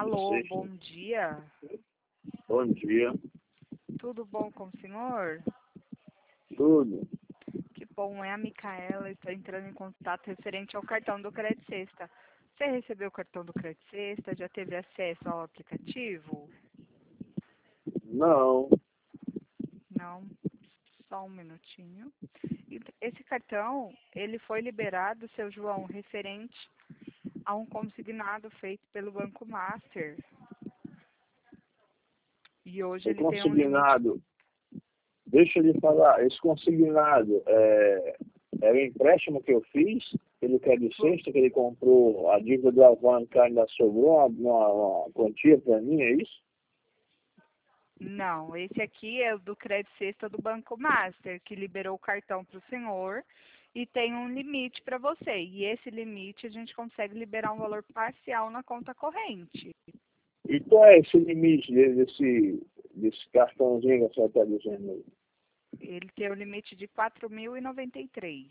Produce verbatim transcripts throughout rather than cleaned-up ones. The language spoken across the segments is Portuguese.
Alô, bom dia. Bom dia. Tudo bom com o senhor? Tudo. Que bom, é a Micaela, estou entrando em contato referente ao cartão do Crédito Sexta. Você recebeu o cartão do Crédito Sexta? Já teve acesso ao aplicativo? Não. Não, só um minutinho. Esse cartão, ele foi liberado, seu João, referente a um consignado feito pelo Banco Master. E hoje O ele tem um consignado, limite... deixa eu lhe falar, esse consignado é, é o empréstimo que eu fiz, pelo Crédito Sexta, que ele comprou a dívida do Avancar, ainda sobrou uma, uma, uma quantia para mim, é isso? Não, esse aqui é o do Crédito Sexta do Banco Master, que liberou o cartão para o senhor e tem um limite para você. E esse limite a gente consegue liberar um valor parcial na conta corrente. E qual é esse limite desse, desse cartãozinho que a senhora está dizendo aí? Ele tem o limite de quatro mil e noventa e três.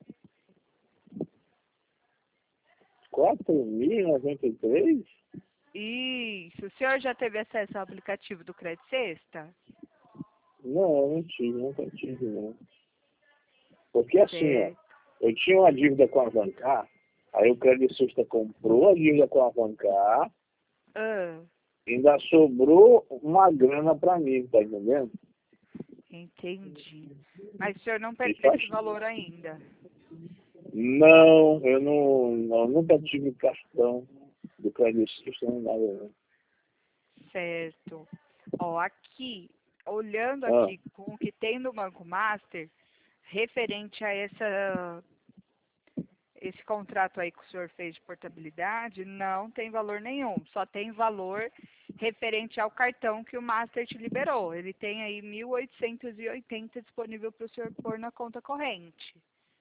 quatro mil e noventa e três? Isso. O senhor já teve acesso ao aplicativo do Crédito Sexta? Não, não tive, nunca tive, não. Porque assim, ó, Certo. eu tinha uma dívida com a Avancar, aí o Crédito Sexta comprou a dívida com a Avancar, Ah, ainda sobrou uma grana para mim, tá entendendo? entendi. Mas o senhor não E perdeu faz... esse valor ainda? Não, eu não, não, nunca tive cartão do Crédito Sexta, nem nada, não. Certo. Ó, aqui, olhando Ah, aqui com o que tem no Banco Master, referente a essa, esse contrato aí que o senhor fez de portabilidade, não tem valor nenhum. Só tem valor referente ao cartão que o Master te liberou. Ele tem aí mil oitocentos e oitenta disponível para o senhor pôr na conta corrente.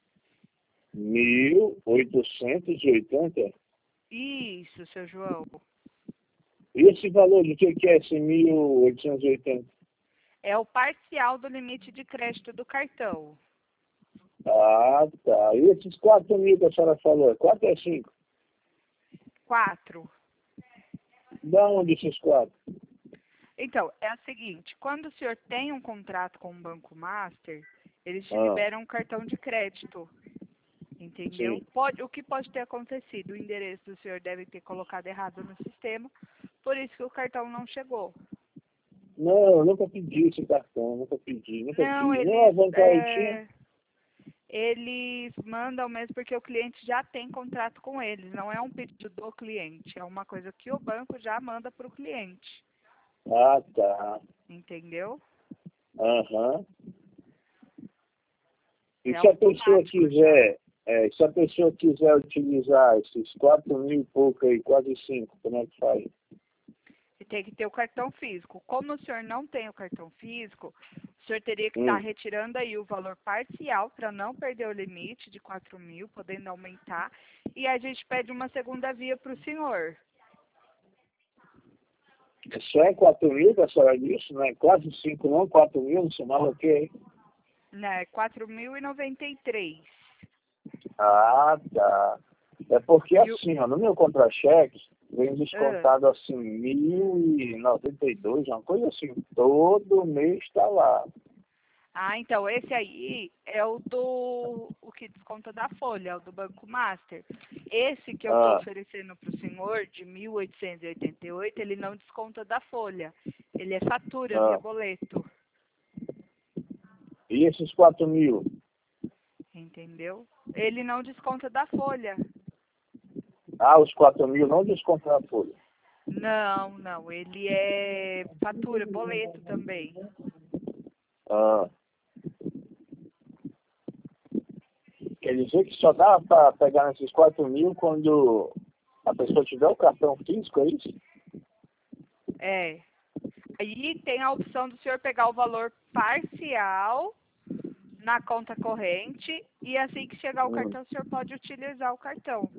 mil oitocentos e oitenta? Isso, seu João. E esse valor de que, que é esse mil oitocentos e oitenta? É o parcial do limite de crédito do cartão. Ah, tá. E esses quatro mil que a senhora falou, é quatro ou é cinco? Quatro. Da onde esses quatro? Então, é o seguinte, quando o senhor tem um contrato com o Banco Master, eles te Ah, liberam um cartão de crédito, entendeu? sim. Pode, o que pode ter acontecido? O endereço do senhor deve ter colocado errado no sistema, por isso que o cartão não chegou. Não, eu nunca pedi esse cartão, nunca pedi, nunca Não, tive. Nem a eles, Avancar eu tinha. é, eles mandam mesmo porque o cliente já tem contrato com eles, não é um pedido do cliente, é uma coisa que o banco já manda para o cliente, Ah, tá. entendeu? Aham. E É se a pessoa automático já. quiser, é, se a pessoa quiser utilizar esses quatro mil e pouco aí, quase cinco, como é que faz? E tem que ter o cartão físico. Como o senhor não tem o cartão físico, o senhor teria que estar Hum. retirando aí o valor parcial para não perder o limite de quatro mil, podendo aumentar. E a gente pede uma segunda via para o senhor. Só é quatro mil que a senhora disse, não é quase cinco não, quatro mil, não somava o quê? Né? quatro mil e noventa e três. Ah, tá. É porque E o... assim, ó, no meu contra-cheque, vem Ah, descontado assim, mil e noventa e dois, uma coisa assim, todo mês está lá. ah, então esse aí é o do o que desconta da folha, é o do Banco Master. Esse que eu estou Ah, oferecendo para o senhor, de mil oitocentos e oitenta e oito, ele não desconta da folha. Ele é fatura via ah. boleto. E esses quatro mil? Entendeu? Ele não desconta da folha. Ah, os quatro mil não descontam a folha. Não, não. Ele é fatura, boleto também. Ah, quer dizer que só dá para pegar nesses quatro mil quando a pessoa tiver o cartão físico, é isso? É. Aí tem a opção do senhor pegar o valor parcial na conta corrente e assim que chegar o Hum. cartão, o senhor pode utilizar o cartão.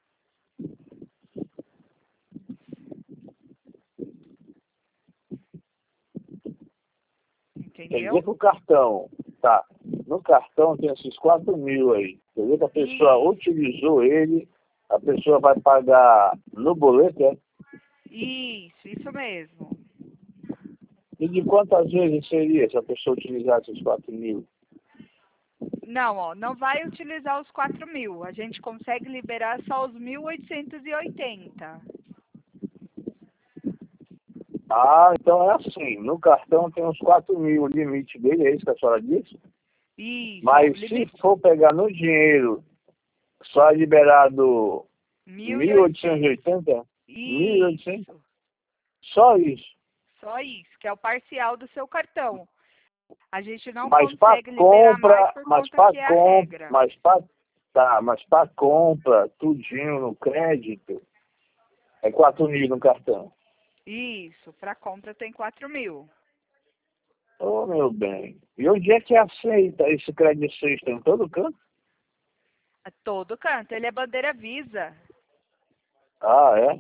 Quer dizer Entendeu? que o cartão, tá, no cartão tem esses quatro mil aí. Quer dizer que a pessoa E utilizou ele, a pessoa vai pagar no boleto, é? Isso, isso mesmo. E de quantas vezes seria se a pessoa utilizasse os quatro mil? Não, ó, não vai utilizar os quatro mil. A gente consegue liberar só os mil oitocentos e oitenta. Ah, então é assim. No cartão tem uns quatro mil, o limite dele, é isso que a senhora disse? Isso. Mas Limite se for pegar no dinheiro, só é liberado mil e mil oitocentos e oitocentos. oitenta? mil e oitocentos? Isso. Só isso. Só isso, que é o parcial do seu cartão. A gente não Mas para consegue liberar mais compra, por mas conta para que é a compra, regra. mas para tá, mas para compra, tudinho no crédito, é quatro mil no cartão. Isso, para compra tem quatro mil. Oh, meu bem. E onde é que aceita esse crédito sexta? Em todo canto? A todo canto. Ele é bandeira Visa. Ah, é?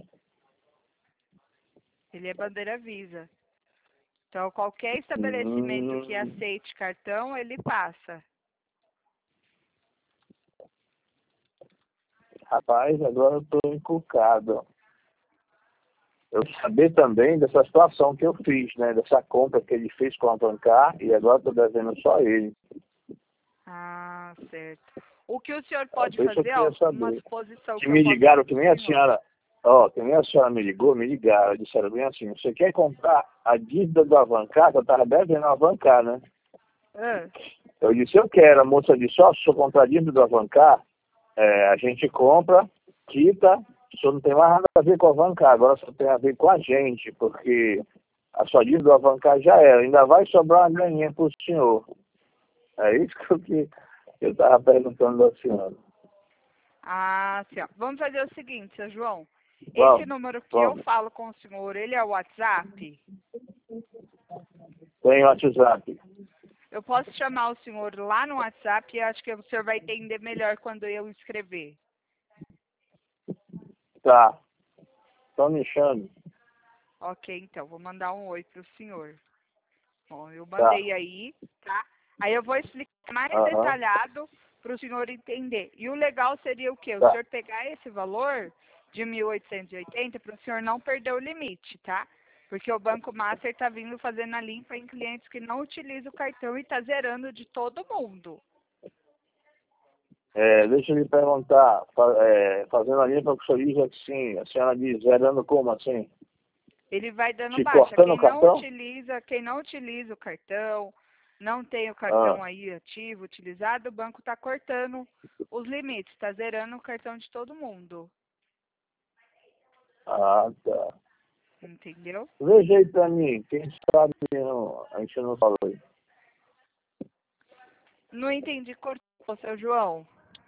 Ele é bandeira Visa. Então, qualquer estabelecimento que Hum, aceite cartão, ele passa. rapaz, agora eu estou encucado. Eu saber também dessa situação que eu fiz, né? Dessa compra que ele fez com a Bancar e agora estou devendo só ele. Ah, certo. O que o senhor pode Por isso eu fazer, queria ó, uma saber. suposição Que que eu me posso fazer ligaram, que para nem o a senhor. senhora, ó, que nem a senhora me ligou, me ligaram, disseram bem assim, você quer comprar a dívida do Avancar, que eu estava devendo o Avancar, né? Ah, Eu disse, eu quero, a moça disse, ó, se eu comprar a dívida do Avancar, é, a gente compra, quita, o senhor não tem mais nada a ver com o Avancar, agora só tem a ver com a gente, porque a sua dívida do Avancar já era, ainda vai sobrar uma graninha para o senhor. É isso que eu que eu estava perguntando da senhora. ah, sim, ó. Vamos fazer o seguinte, seu João. Esse Vamos, número que eu vamos. falo com o senhor, ele é o WhatsApp? Tem WhatsApp. Eu posso chamar o senhor lá no WhatsApp e acho que o senhor vai entender melhor quando eu escrever. Tá. Então me chame. Ok, então, vou mandar um oi pro senhor. Bom, eu Tá. mandei aí, tá? Aí eu vou explicar mais Aham. detalhado para o senhor entender. E o legal seria o quê? O Tá. senhor pegar esse valor de mil oitocentos e oitenta para o senhor não perder o limite, tá? Porque o Banco Master está vindo fazendo a limpa em clientes que não utilizam o cartão e está zerando de todo mundo. É, deixa eu lhe perguntar, fa- é, fazendo a limpa com o senhor diz assim, a senhora diz zerando como assim? Ele vai dando Te baixa. cortando o Quem não cartão? utiliza, quem não utiliza o cartão, não tem o Ah, cartão aí ativo, utilizado, o banco está cortando os limites, está zerando o cartão de todo mundo. ah, tá. Entendeu? Veja aí pra mim, quem sabe não, a gente não falou aí. Não entendi, cortou, seu João.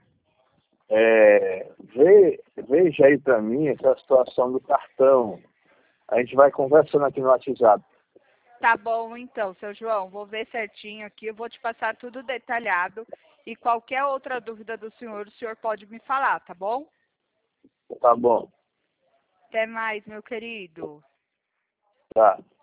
É, ve, veja aí pra mim essa situação do cartão. A gente vai conversando aqui no WhatsApp. Tá bom, então, seu João. Vou ver certinho aqui. Eu vou te passar tudo detalhado. E qualquer outra dúvida do senhor, o senhor pode me falar, tá bom? Tá bom. Até mais, meu querido. Tá.